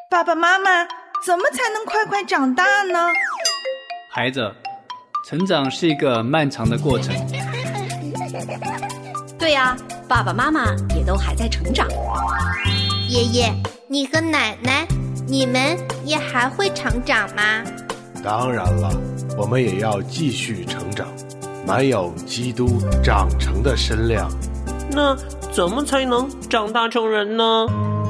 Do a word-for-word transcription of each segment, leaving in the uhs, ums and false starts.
爸爸妈妈，怎么才能快快长大呢？ 孩子，成长是一个漫长的过程。 对呀，爸爸妈妈也都还在成长。 爷爷，你和奶奶，你们也还会成长吗？ 当然了，我们也要继续成长，满有基督长成的身量。 那怎么才能长大成人呢？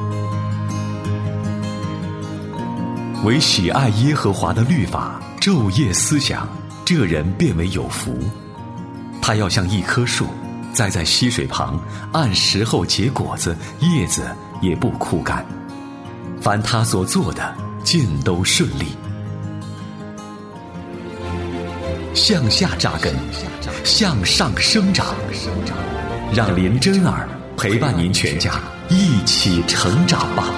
唯喜爱耶和华的律法，昼夜思想，这人便为有福。他要像一棵树，栽在溪水旁，按时候结果子，叶子也不枯干。凡他所做的，尽都顺利。向下扎根，向上生长，让林真儿陪伴您全家一起成长吧。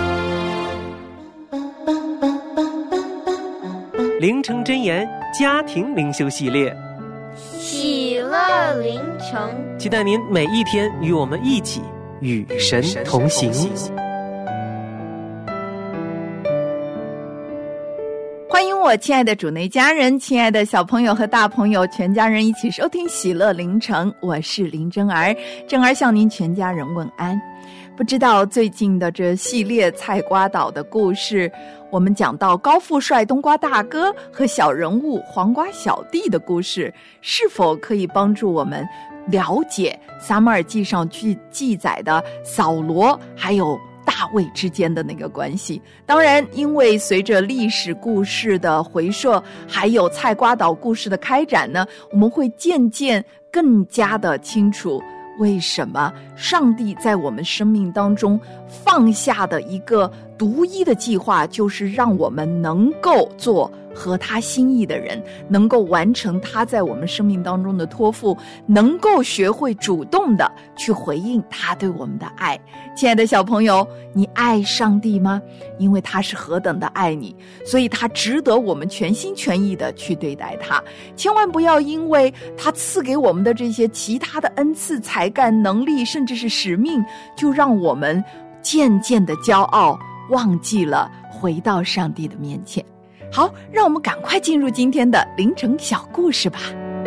灵城真言家庭灵修系列， 喜乐灵城， 期待您每一天与我们一起与神同行。 欢迎我亲爱的主内家人，亲爱的小朋友和大朋友，全家人一起收听喜乐灵城，我是林真儿，真儿向您全家人问安。不知道最近的这系列菜瓜岛的故事，我们讲到高富帅冬瓜大哥和小人物黄瓜小弟的故事，是否可以帮助我们了解撒母耳记上去记载的扫罗还有大卫之间的那个关系？当然，因为随着历史故事的回溯，还有菜瓜岛故事的开展呢，我们会渐渐更加的清楚，为什么上帝在我们生命当中放下的一个独一的计划，就是让我们能够做合他心意的人，能够完成他在我们生命当中的托付，能够学会主动的去回应他对我们的爱。亲爱的小朋友，你爱上帝吗？因为他是何等的爱你，所以他值得我们全心全意的去对待他。千万不要因为他赐给我们的这些其他的恩赐、才干、能力，甚至是使命，就让我们渐渐的骄傲，忘记了回到上帝的面前。好，让我们赶快进入今天的灵城小故事吧。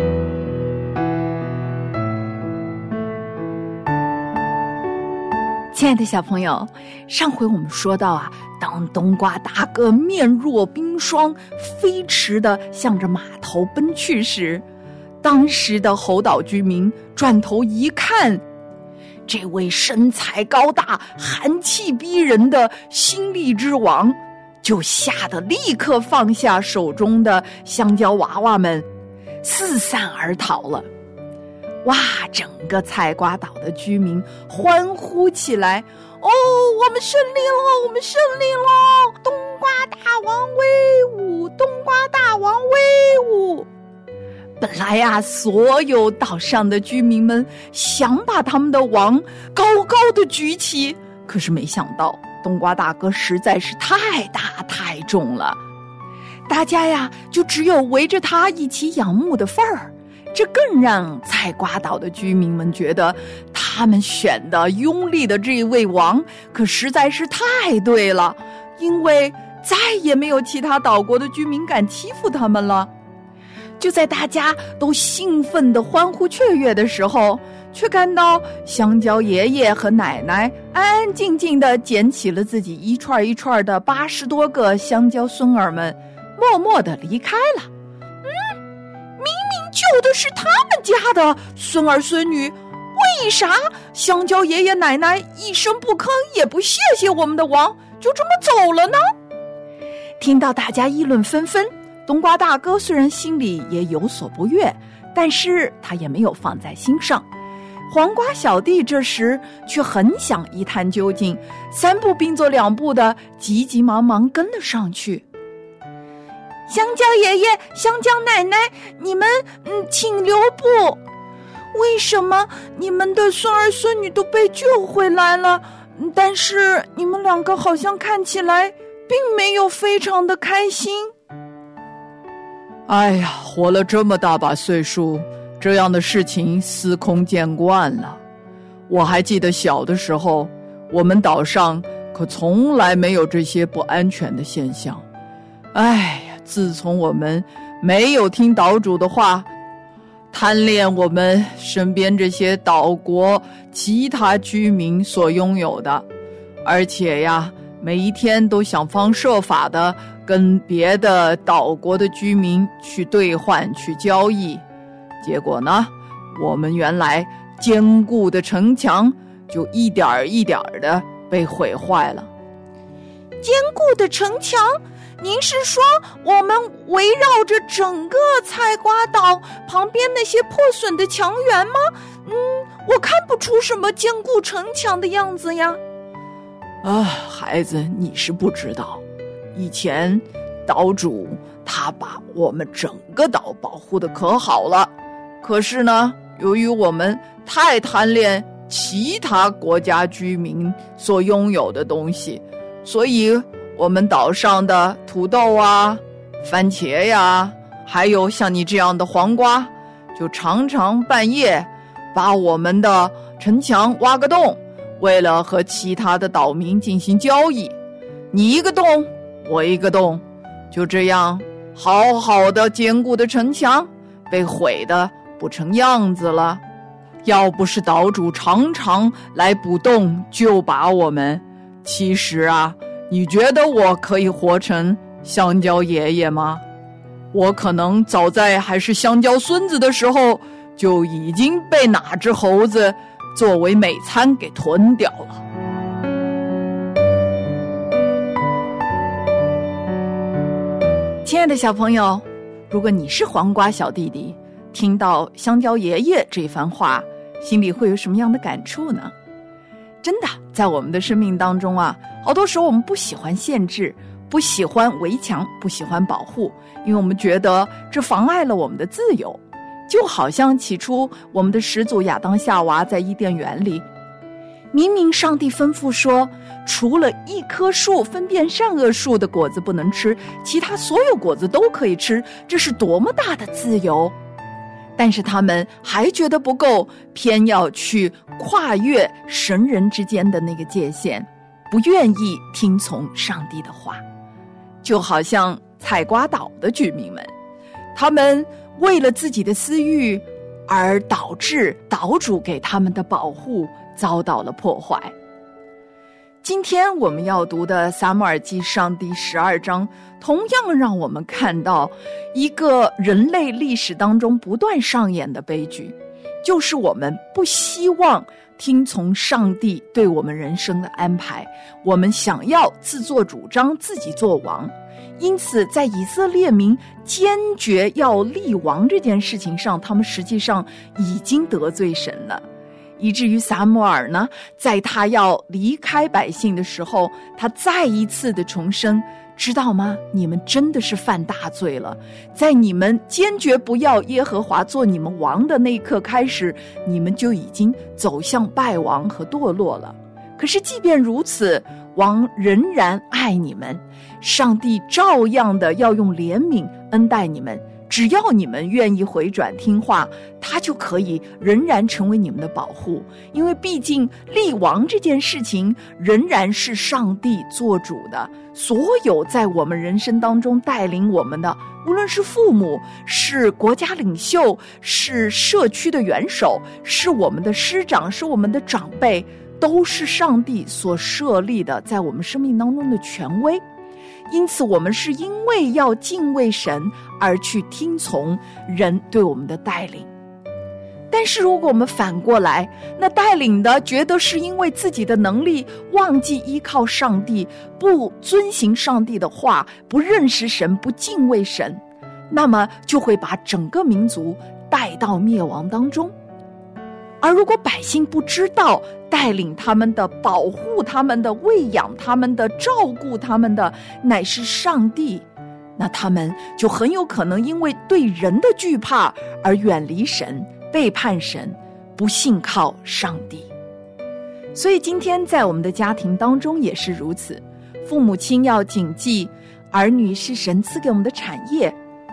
亲爱的小朋友，上回我们说到啊，当冬瓜大哥面若冰霜，飞驰地向着码头奔去时，当时的侯岛居民转头一看，这位身材高大、寒气逼人的新力之王，就吓得立刻放下手中的香蕉娃娃们，四散而逃了。哇！整个菜瓜岛的居民欢呼起来，哦，我们胜利了，我们胜利了！冬瓜大王威武，冬瓜大王威武！本来呀、啊，所有岛上的居民们想把他们的王高高的举起，可是没想到冬瓜大哥实在是太大太重了，大家呀就只有围着他一起仰慕的份儿。这更让菜瓜岛的居民们觉得，他们选的拥立的这位王可实在是太对了，因为再也没有其他岛国的居民敢欺负他们了。就在大家都兴奋地欢呼雀跃的时候，却看到香蕉爷爷和奶奶安安静静地捡起了自己一串一串的八十多个香蕉孙儿们，默默地离开了。嗯，明明救的是他们家的孙儿孙女，为啥香蕉爷爷奶奶一声不吭也不谢谢我们的王，就这么走了呢？听到大家议论纷纷，冬瓜大哥虽然心里也有所不悦，但是他也没有放在心上。黄瓜小弟这时却很想一探究竟，三步并作两步的急急忙忙跟了上去。香蕉爷爷，香蕉奶奶，你们嗯，请留步。为什么你们的孙儿孙女都被救回来了，但是你们两个好像看起来并没有非常的开心？哎呀，活了这么大把岁数，这样的事情司空见惯了。我还记得小的时候，我们岛上可从来没有这些不安全的现象。哎呀，自从我们没有听岛主的话，贪恋我们身边这些岛国其他居民所拥有的，而且呀，每一天都想方设法的跟别的岛国的居民去兑换去交易，结果呢，我们原来坚固的城墙就一点一点的被毁坏了。 坚固的城墙？您是说我们围绕着整个菜瓜岛旁边那些破损的墙垣吗？嗯，我看不出什么坚固城墙的样子呀。 啊，孩子，你是不知道，以前岛主他把我们整个岛保护得可好了，可是呢，由于我们太贪恋其他国家居民所拥有的东西，所以我们岛上的土豆啊、番茄呀，还有像你这样的黄瓜，就常常半夜把我们的城墙挖个洞，为了和其他的岛民进行交易。你一个洞，我一个洞，就这样好好的坚固的城墙被毁得不成样子了。要不是岛主常常来补洞救拔我们，其实啊，你觉得我可以活成香蕉爷爷吗？我可能早在还是香蕉孙子的时候，就已经被哪只猴子作为美餐给吞掉了。亲爱的小朋友，如果你是黄瓜小弟弟，听到香蕉爷爷这番话，心里会有什么样的感触呢？真的，在我们的生命当中啊，好多时候我们不喜欢限制，不喜欢围墙，不喜欢保护，因为我们觉得这妨碍了我们的自由。就好像起初我们的始祖亚当夏娃在伊甸园里，明明上帝吩咐说，除了一棵树分辨善恶树的果子不能吃，其他所有果子都可以吃，这是多么大的自由。但是他们还觉得不够，偏要去跨越神人之间的那个界限，不愿意听从上帝的话。就好像菜瓜岛的居民们，他们为了自己的私欲，而导致岛主给他们的保护遭到了破坏。今天我们要读的撒母耳记上第十二章，同样让我们看到一个人类历史当中不断上演的悲剧，就是我们不希望听从上帝对我们人生的安排，我们想要自作主张，自己做王。因此在以色列民坚决要立王这件事情上，他们实际上已经得罪神了，以至于撒母耳呢，在他要离开百姓的时候，他再一次的重申，知道吗？你们真的是犯大罪了。在你们坚决不要耶和华做你们王的那一刻开始，你们就已经走向败亡和堕落了。可是即便如此，王仍然爱你们，上帝照样的要用怜悯恩待你们，只要你们愿意回转听话，他就可以仍然成为你们的保护。因为毕竟立王这件事情仍然是上帝做主的，所有在我们人生当中带领我们的，无论是父母，是国家领袖，是社区的元首，是我们的师长，是我们的长辈，都是上帝所设立的在我们生命当中的权威。因此我们是因为要敬畏神而去听从人对我们的带领。但是如果我们反过来，那带领的觉得是因为自己的能力，忘记依靠上帝，不遵行上帝的话，不认识神，不敬畏神，那么就会把整个民族带到灭亡当中。而如果百姓不知道带领他们的、保护他们的、喂养他们的、照顾他们的乃是上帝，那他们就很有可能因为对人的惧怕而远离神，背叛神，不信靠上帝。所以今天在我们的家庭当中也是如此，父母亲要谨记，儿女是神赐给我们的产业，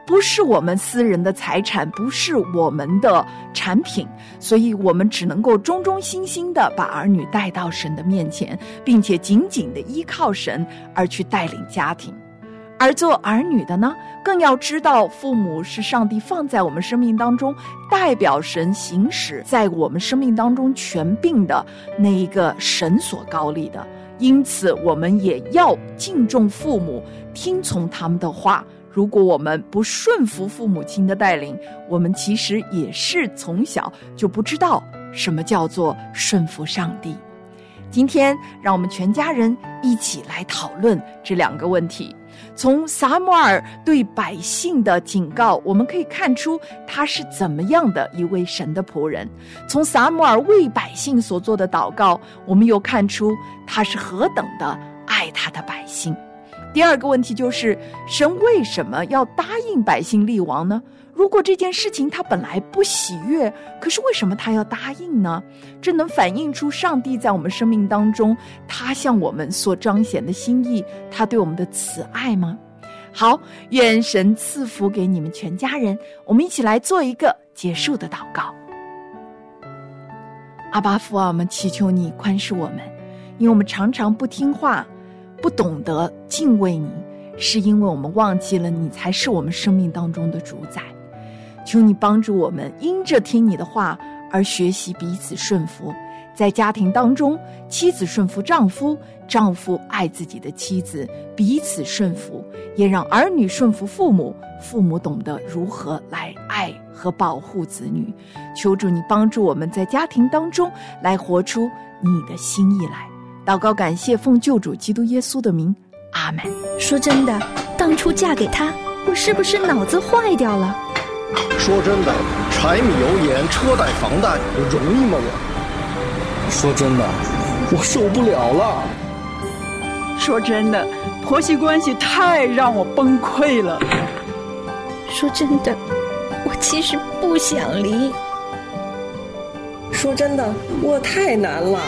不是我们私人的财产，不是我们的产品，所以我们只能够忠忠心心的把儿女带到神的面前，并且紧紧的依靠神而去带领家庭。而做儿女的呢，更要知道父母是上帝放在我们生命当中，代表神行使在我们生命当中权柄的那一个神所高立的。因此我们也要敬重父母，听从他们的话。如果我们不顺服父母亲的带领，我们其实也是从小就不知道什么叫做顺服上帝。今天让我们全家人一起来讨论这两个问题。从撒母耳对百姓的警告，我们可以看出他是怎么样的一位神的仆人。从撒母耳为百姓所做的祷告，我们又看出他是何等的爱他的百姓。第二个问题就是，神为什么要答应百姓立王呢？如果这件事情他本来不喜悦，可是为什么他要答应呢？这能反映出上帝在我们生命当中他向我们所彰显的心意，他对我们的慈爱吗？好，愿神赐福给你们全家人。我们一起来做一个结束的祷告。阿爸父啊，我们祈求你宽恕我们，因为我们常常不听话，不懂得敬畏你，是因为我们忘记了你才是我们生命当中的主宰。求你帮助我们因着听你的话而学习彼此顺服，在家庭当中，妻子顺服丈夫，丈夫爱自己的妻子，彼此顺服，也让儿女顺服父母，父母懂得如何来爱和保护子女。求主你帮助我们在家庭当中来活出你的心意来。祷告感谢，奉救主基督耶稣的名，阿们。 说真的，当初嫁给他，我是不是脑子坏掉了？ 说真的，柴米油盐车贷房贷容易吗我？说真的，我受不了了。 说真的，婆媳关系太让我崩溃了。 说真的，我其实不想离。 说真的，我太难了。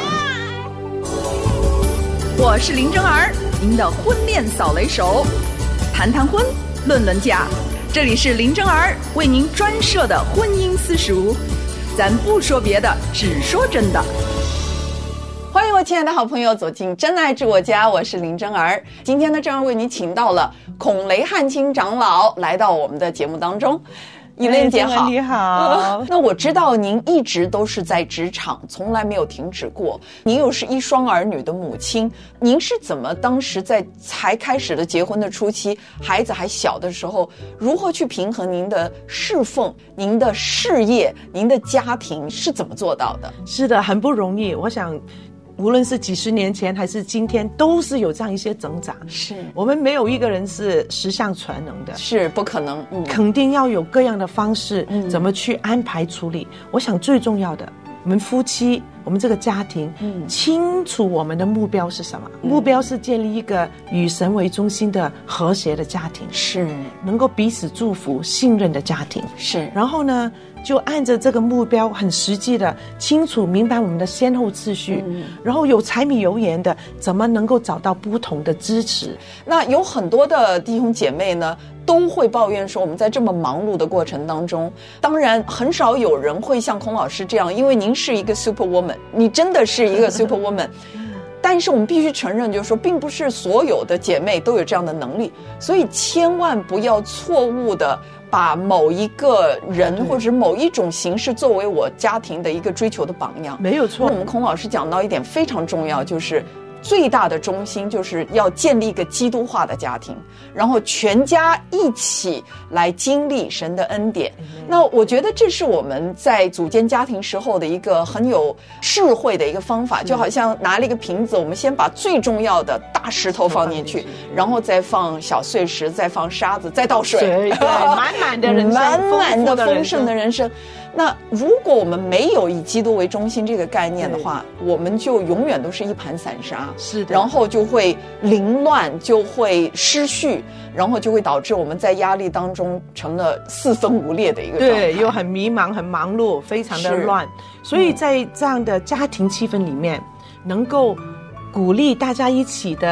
我是林真儿，您的婚恋扫雷手，谈谈婚，论论嫁。这里是林真儿为您专设的婚姻私塾，咱不说别的，只说真的。欢迎我亲爱的好朋友走进真爱至我家，我是林真儿。今天呢，真儿为你请到了孔雷汉卿长老来到我们的节目当中。依莲姐好， 你好、 呃。那我知道您一直都是在职场，从来没有停止过。您又是一双儿女的母亲，您是怎么当时在才开始的结婚的初期，孩子还小的时候，如何去平衡您的侍奉、您的事业、您的家庭，是怎么做到的？ 是的，很不容易。我想无论是几十年前还是今天，都是有这样一些挣扎。 是我们没有一个人是十项全能的， 是不可能、嗯、 肯定要有各样的方式、嗯、怎么去安排处理。我想最重要的，我们夫妻，我们这个家庭、嗯、清楚我们的目标是什么、嗯、目标是建立一个以神为中心的和谐的家庭， 是能够彼此祝福信任的家庭， 是然后呢就按着这个目标很实际的清楚明白我们的先后次序、嗯、然后有柴米油盐的怎么能够找到不同的支持。 那有很多的弟兄姐妹呢都会抱怨说，我们在这么忙碌的过程当中，当然很少有人会像孔老师这样，因为您是一个 super woman， 你真的是一个 super woman 但是我们必须承认，就是说并不是所有的姐妹都有这样的能力，所以千万不要错误的把某一个人或者某一种形式作为我家庭的一个追求的榜样。 没有错。 我们孔老师讲到一点非常重要，就是最大的中心就是要建立一个基督化的家庭，然后全家一起来经历神的恩典、嗯、那我觉得这是我们在组建家庭时候的一个很有智慧的一个方法，就好像拿了一个瓶子，我们先把最重要的大石头放进去，然后再放小碎石，再放沙子，再倒水， 对对，满满的人生， 满满的丰盛的人生。那如果我们没有以基督为中心这个概念的话，我们就永远都是一盘散沙， 是的， 然后就会凌乱，就会失序，然后就会导致我们在压力当中成了四分五裂的一个状态， 对，又很迷茫很忙碌，非常的乱。所以在这样的家庭气氛里面、嗯、能够鼓励大家一起的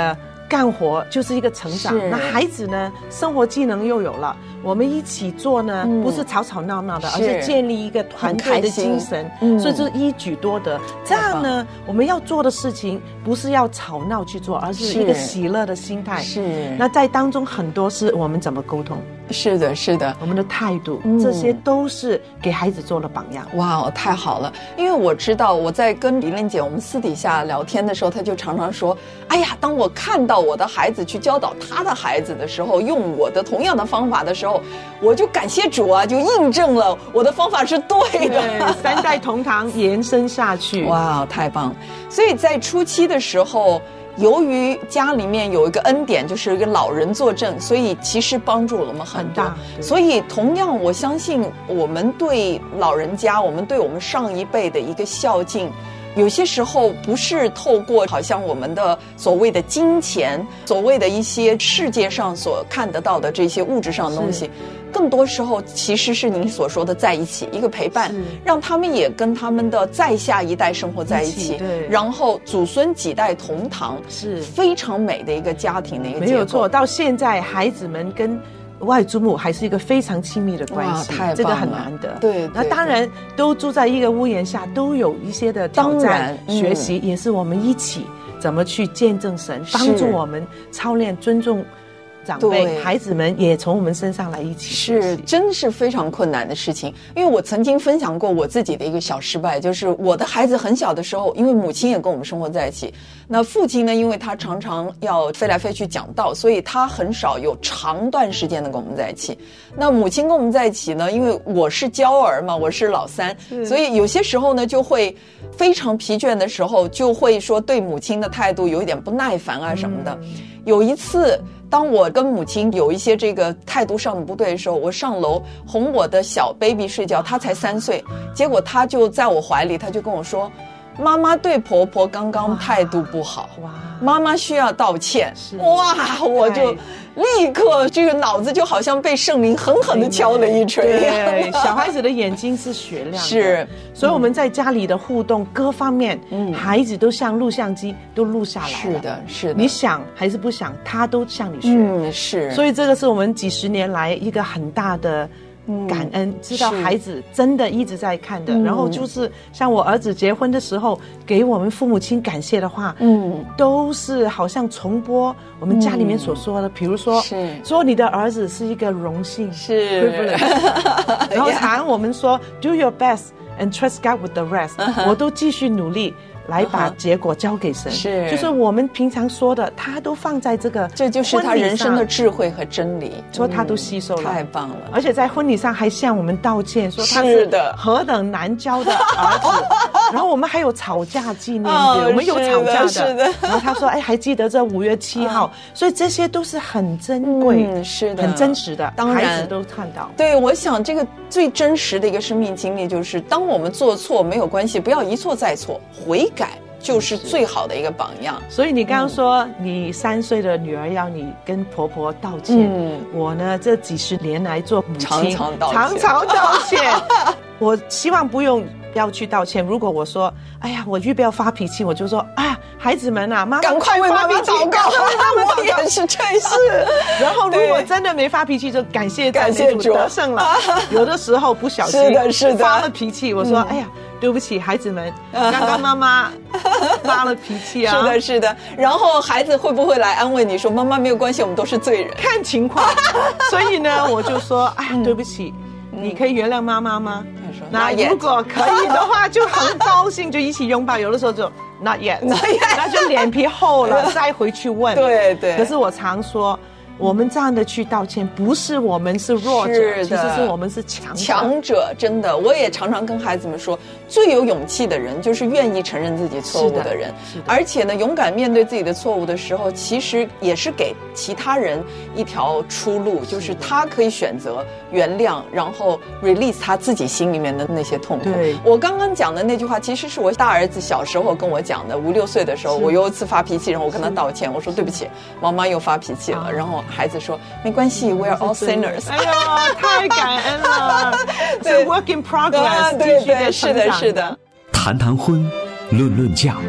干活就是一个成长。那孩子呢，生活技能又有了，我们一起做呢，嗯、不是吵吵闹闹的，而是建立一个团队的精神，嗯、所以就是一举多得。这样呢，我们要做的事情不是要吵闹去做，而是一个喜乐的心态。 是， 那在当中很多是我们怎么沟通。 是的，是的， 我们的态度，嗯、这些都是给孩子做了榜样。 哇，太好了！因为我知道我在跟李玲姐我们私底下聊天的时候，她就常常说：“哎呀，当我看到我的孩子去教导他的孩子的时候，用我的同样的方法的时候，我就感谢主啊，就印证了我的方法是对的。 对”三代同堂延伸下去， 哇，太棒！所以在初期的时候，由于家里面有一个恩典，就是一个老人坐镇，所以其实帮助了我们很多。很所以同样，我相信我们对老人家，我们对我们上一辈的一个孝敬，有些时候不是透过好像我们的所谓的金钱，所谓的一些世界上所看得到的这些物质上的东西，更多时候其实是您所说的在一起，一个陪伴，让他们也跟他们的再下一代生活在一起， 对， 然后祖孙几代同堂， 是非常美的一个家庭的一个结构。 没有错，到现在孩子们跟外祖母还是一个非常亲密的关系， 太棒了， 这个很难得。 对， 那当然都住在一个屋檐下，都有一些的挑战，嗯、学习也是我们一起怎么去见证神，帮助我们操练尊重长辈，孩子们也从我们身上来一起， 是真是非常困难的事情。因为我曾经分享过我自己的一个小失败，就是我的孩子很小的时候，因为母亲也跟我们生活在一起，那父亲呢，因为他常常要飞来飞去讲道，所以他很少有长段时间的跟我们在一起。那母亲跟我们在一起呢，因为我是娇儿嘛，我是老三，所以有些时候呢就会非常疲倦的时候，就会说对母亲的态度有一点不耐烦啊什么的。嗯、有一次当我跟母亲有一些这个态度上的不对的时候，我上楼哄我的小 baby 睡觉，他才三岁，结果他就在我怀里，他就跟我说，妈妈对婆婆刚刚态度不好，哇，妈妈需要道歉。哇，我就立刻这个脑子就好像被圣灵狠狠地敲了一锤。 对，小孩子的眼睛是雪亮的， 是， 所以我们在家里的互动各方面，嗯，孩子都像录像机都录下来了。 是的，是的， 你想还是不想，他都向你学。 嗯，是。 所以这个是我们几十年来一个很大的感恩，嗯、知道孩子真的一直在看的，然后就是像我儿子结婚的时候给我们父母亲感谢的话，嗯，都是好像重播我们家里面所说的，嗯、比如说说你的儿子是一个荣幸， 是， 然后常我们说 do your best and trust God with the rest，uh-huh. 我都继续努力来把结果交给神，是，就是我们平常说的，他都放在这个， 这就是他人生的智慧和真理， 说他都吸收了， 太棒了。 而且在婚礼上还向我们道歉，说他是何等难教的儿子。然后我们还有吵架纪念日，哦、我们有吵架的， 是的。 然后他说：“哎，还记得这五月七号？”所以这些都是很珍贵， 嗯，是的， 很真实的， 当然孩子都看到。 对，我想这个最真实的一个生命经历，就是当我们做错没有关系，不要一错再错，悔改就是最好的一个榜样。 所以你刚刚说，嗯、你三岁的女儿要你跟婆婆道歉，嗯、我呢这几十年来做母亲， 常常道歉， 常常道歉。我希望不用要去道歉。如果我说，哎呀，我预备要发脾气，我就说，啊，孩子们啊，妈妈赶快为妈妈祷告，我也是这样。 然后如果真的没发脾气，就感谢感谢主得胜了。有的时候不小心是的是的发了脾气，我说，嗯、哎呀，对不起，孩子们，刚刚妈妈发了脾气啊。 是的，是的。然后孩子会不会来安慰你说，妈妈没有关系，我们都是罪人？ 看情况。所以呢，我就说，哎，对不起。嗯、你可以原谅妈妈吗？那如果可以的话，就很高兴，就一起拥抱。有的时候就 not yet， not yet 那就脸皮厚了，再回去问。 对对。 可是我常说，我们这样的去道歉，不是我们是弱者，其实是我们是强者。 强者，真的，我也常常跟孩子们说，最有勇气的人就是愿意承认自己错误的人， 是的， 而且呢，勇敢面对自己的错误的时候，其实也是给其他人一条出路，就是他可以选择原谅，然后 release 他自己心里面的那些痛苦。 对， 我刚刚讲的那句话，其实是我大儿子小时候跟我讲的，五六岁的时候，我有一次发脾气，然后我跟他道歉，我说对不起，妈妈又发脾气了，然后孩子说没关系 ，We are all sinners。 哎呀，太感恩了，是 work in progress， 对对，是的，是的。 谈谈婚，论论嫁，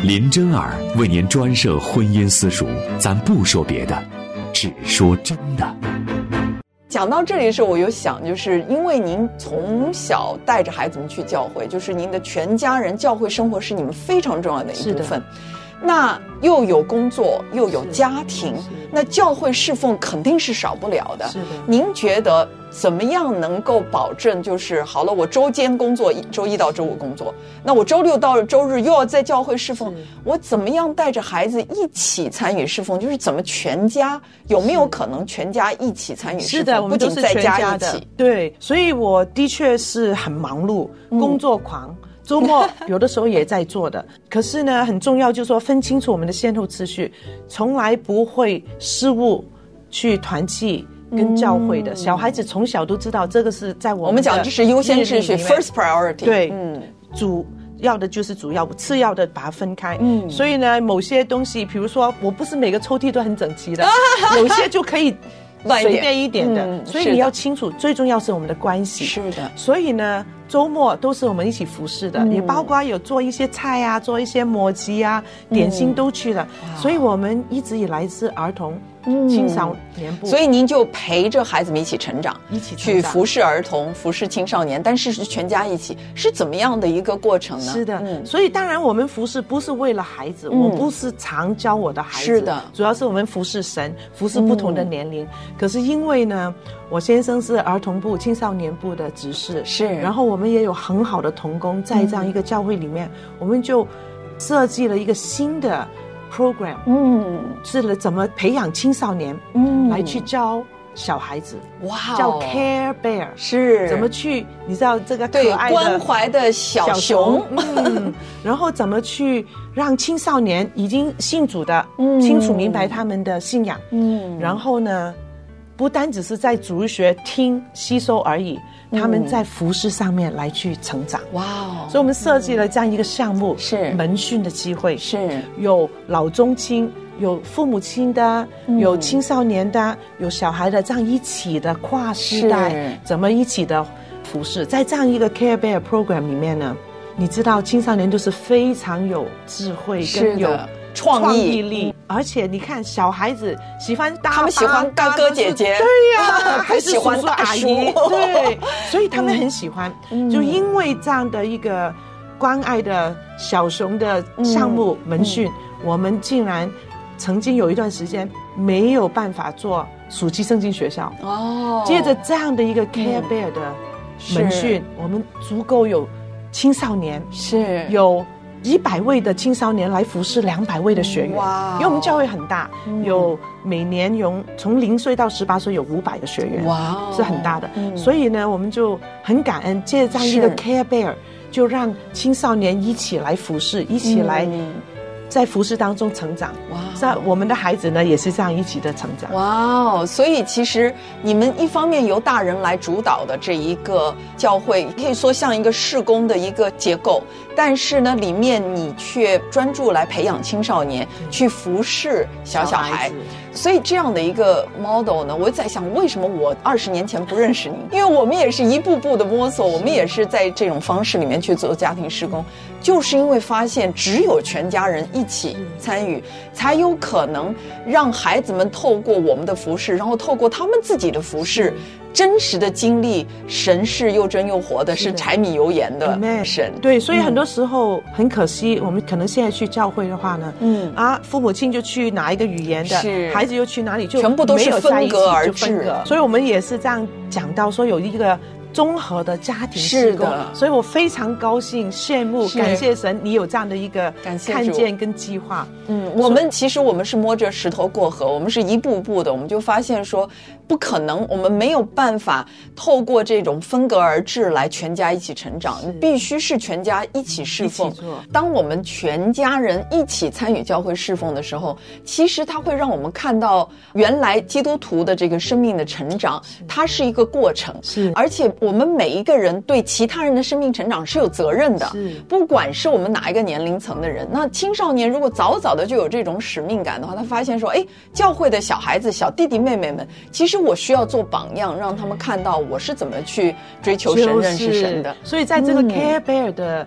林真儿为您专设婚姻私塾，咱不说别的，只说真的。 讲到这里的时候，我有想，就是因为您从小带着孩子们去教会，就是您的全家人教会生活是你们非常重要的一部分。那又有工作又有家庭，那教会侍奉肯定是少不了的。 是的。 您觉得怎么样能够保证，就是好了，我周间工作，周一到周五工作，那我周六到周日又要在教会侍奉，我怎么样带着孩子一起参与侍奉？就是怎么全家有没有可能全家一起参与侍奉？ 是的，我们都是全家的。对，所以我的确是很忙碌，工作狂。嗯，周末有的时候也在做的，可是呢，很重要就是说分清楚我们的先后次序，从来不会失误去团契跟教会的。嗯，小孩子从小都知道这个是在我们的，我们讲这是优先秩序 ，first priority。 对，嗯，主要的就是主要，次要的把它分开。嗯，所以呢，某些东西，比如说，我不是每个抽屉都很整齐的，有些就可以随便一点的。嗯，所以你要清楚，最重要是我们的关系。 是的， 所以呢，周末都是我们一起服侍的，嗯，也包括有做一些菜啊，做一些抹鸡啊，点心都去了。嗯，所以我们一直以来是儿童青少年部， 所以您就陪着孩子们一起成长， 一起去服侍儿童、服侍青少年，但是是全家一起，是怎么样的一个过程呢？ 是的，嗯，所以当然我们服侍不是为了孩子，嗯，我不是常教我的孩子， 是的， 主要是我们服侍神，服侍不同的年龄。嗯，可是因为呢，我先生是儿童部、青少年部的执事， 是， 然后我们也有很好的同工，在这样一个教会里面，嗯，我们就设计了一个新的program， 嗯，是了怎么培养青少年，嗯，来去教小孩子， 哇， 叫 Care Bear， 是怎么去，你知道这个可爱的关怀的小熊， 嗯，然后怎么去让青少年已经信主的，嗯，清楚明白他们的信仰，嗯，然后呢，不单只是在主日学听吸收而已。他们在服事上面来去成长， 哇哦！ 所以我们设计了这样一个项目， 是门训的机会， 是有老中青，有父母亲的，嗯，有青少年的，有小孩的，这样一起的跨世代，怎么一起的服事？在这样一个 Care Bear Program 里面呢，你知道青少年都是非常有智慧跟有创意力，而且你看小孩子喜欢大， 他们喜欢哥哥姐姐， 对呀， 还喜欢叔叔阿姨， 对，所以他们很喜欢。嗯，就因为这样的一个关爱的小熊的项目门训，嗯，我们竟然曾经有一段时间没有办法做暑期圣经学校哦。接着这样的一个 Care Bear 的门训，嗯，我们足够有青少年， 是有一百位的青少年来服侍两百位的学员，哇！因为我们教会很大，嗯，有每年有从零岁到十八岁有五百个学员，哇，是很大的。嗯，所以呢，我们就很感恩，借着这样一个 Care Bear， 就让青少年一起来服侍，一起来在服侍当中成长。哇！那我们的孩子呢，也是这样一起的成长。 哇！所以其实你们一方面由大人来主导的这一个教会，可以说像一个事工的一个结构。但是呢，里面你却专注来培养青少年，去服侍小小孩，所以这样的一个 model 呢，我在想，为什么我二十年前不认识您？因为我们也是一步步的摸索，我们也是在这种方式里面去做家庭事工，就是因为发现只有全家人一起参与，才有可能让孩子们透过我们的服侍，然后透过他们自己的服侍。真实的经历，神是又真又活的，是柴米油盐的神。 对，所以很多时候很可惜，我们可能现在去教会的话呢，嗯啊，父母亲就去哪一个语言的，是孩子又去哪里，就全部都是分隔而至。 所以我们也是这样讲到说，有一个综合的家庭事工，所以我非常高兴、羡慕、感谢神，你有这样的一个看见跟计划。 嗯，我们其实我们是摸着石头过河，我们是一步步的，我们就发现说不可能，我们没有办法透过这种分隔而治来全家一起成长，必须是全家一起侍奉。当我们全家人一起参与教会侍奉的时候，其实它会让我们看到原来基督徒的这个生命的成长，它是一个过程，是而且我们每一个人对其他人的生命成长是有责任的，不管是我们哪一个年龄层的人。那青少年如果早早的就有这种使命感的话，他发现说，哎，教会的小孩子、小弟弟妹妹们，其实我需要做榜样，让他们看到我是怎么去追求神、认识神的。 所以在这个 Care Bear 的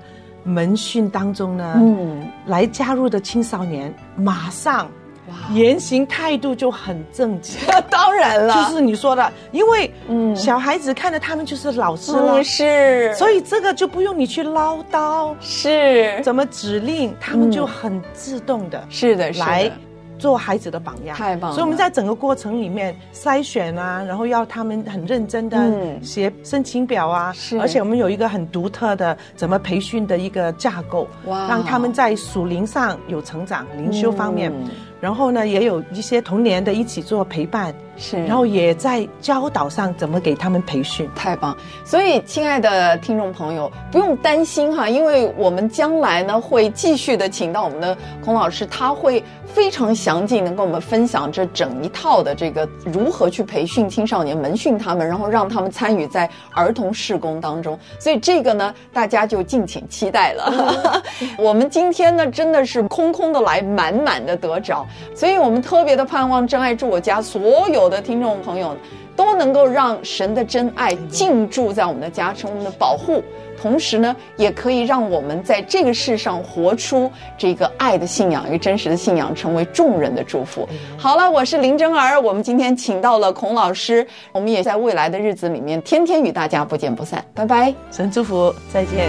门训当中呢， 嗯， 来加入的青少年马上言行态度就很正直。 当然了， 就是你说的，因为小孩子看着他们就是老师了， 嗯、是， 所以这个就不用你去唠叨， 是怎么指令，他们就很自动的， 嗯、是的，是的来做孩子的榜样， 太棒了。 所以我们在整个过程里面筛选啊，然后要他们很认真的写申请表啊， 是、 而且我们有一个很独特的怎么培训的一个架构， 哇， 让他们在属灵上有成长，灵修方面。 嗯， 然后呢，也有一些同年的一起做陪伴， 是， 然后也在教导上怎么给他们培训， 太棒。所以，亲爱的听众朋友，不用担心哈，因为我们将来呢会继续的请到我们的孔老师，他会非常详尽的跟我们分享这整一套的这个如何去培训青少年、门训他们，然后让他们参与在儿童事工当中。所以这个呢，大家就敬请期待了。我们今天呢，真的是空空的来，满满的得着。所以我们特别的盼望真爱住我家所有的听众朋友都能够让神的真爱进驻在我们的家，成为我们的保护，同时呢也可以让我们在这个世上活出这个爱的信仰，一个真实的信仰，成为众人的祝福。好了，我是林真儿，我们今天请到了孔老师，我们也在未来的日子里面天天与大家不见不散，拜拜， 神祝福，再见。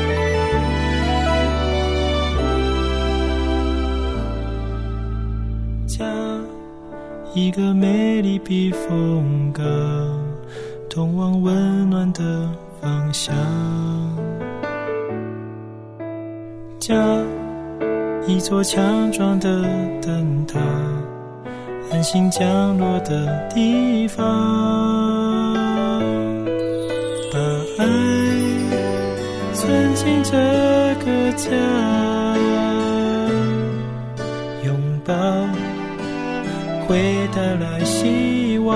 一个美丽避风港，通往温暖的方向。家，一座强壮的灯塔，安心降落的地方。把爱存进这个家，拥抱会带来希望，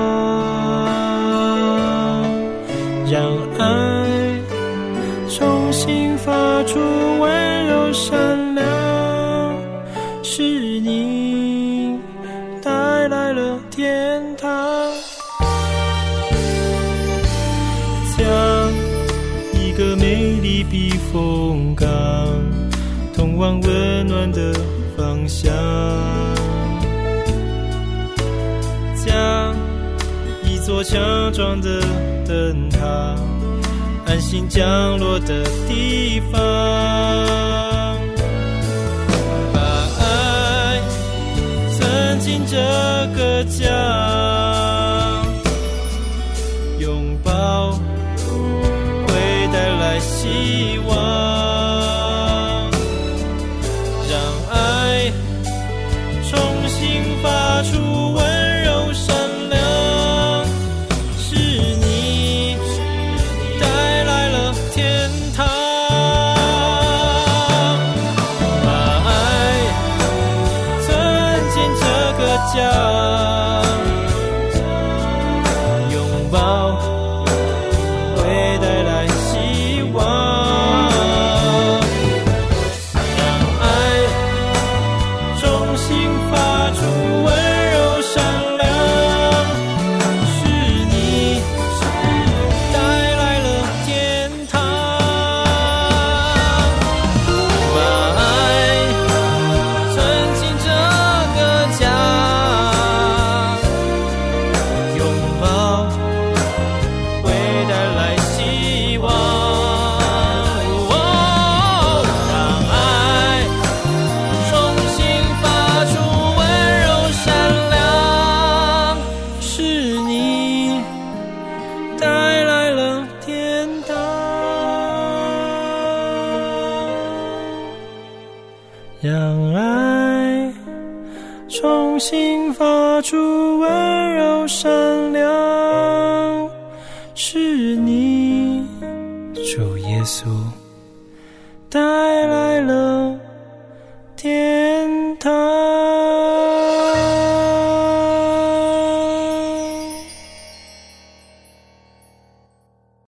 让爱重新发出温柔善良，是你带来了天堂。将一个美丽避风港，通往温暖的方向。将一座强壮的灯塔，安心降落的地方。把爱存进这个家，拥抱会带来希望，让爱重新发出温柔善良，是你带来了天堂。把爱存进这个家，拥抱会带来希望，让爱重新发出温柔善良，是你带来了天堂。把爱存进这个家，拥抱会带来希望，哦，让爱重新发出温柔善良，是你带来了天堂。让爱重新发出温柔善良，是你，主耶稣带来了天堂。